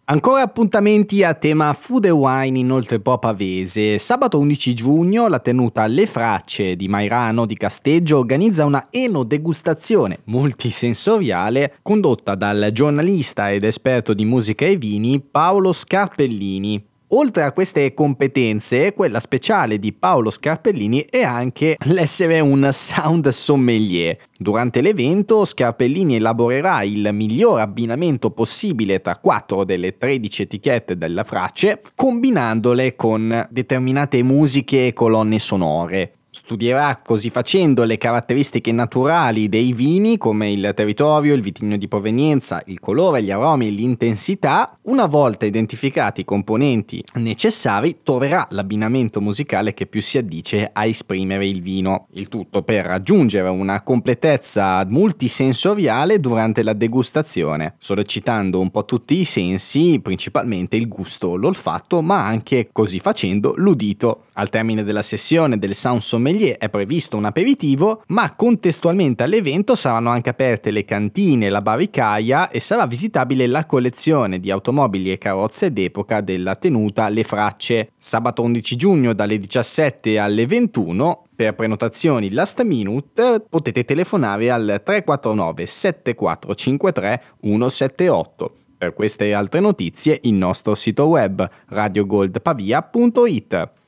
Ancora appuntamenti a tema food e wine in Oltrepò Pavese. Sabato 11 giugno la tenuta Le Fracce di Mairano di Casteggio organizza una enodegustazione multisensoriale condotta dal giornalista ed esperto di musica e vini Paolo Scarpellini. Oltre a queste competenze, quella speciale di Paolo Scarpellini è anche l'essere un sound sommelier. Durante l'evento Scarpellini elaborerà il miglior abbinamento possibile tra 4 delle 13 etichette della Fracce, combinandole con determinate musiche e colonne sonore. Studierà così facendo le caratteristiche naturali dei vini come il territorio, il vitigno di provenienza, il colore, gli aromi e l'intensità. Una volta identificati i componenti necessari, troverà l'abbinamento musicale che più si addice a esprimere il vino. Il tutto per raggiungere una completezza multisensoriale durante la degustazione, sollecitando un po' tutti i sensi, principalmente il gusto, l'olfatto, ma anche così facendo l'udito. Al termine della sessione del sound sommelier è previsto un aperitivo, ma contestualmente all'evento saranno anche aperte le cantine e la baricaia e sarà visitabile la collezione di automobili e carrozze d'epoca della tenuta Le Fracce. Sabato 11 giugno dalle 17 alle 21. Per prenotazioni last minute potete telefonare al 349 7453 178. Per queste e altre notizie il nostro sito web radiogoldpavia.it.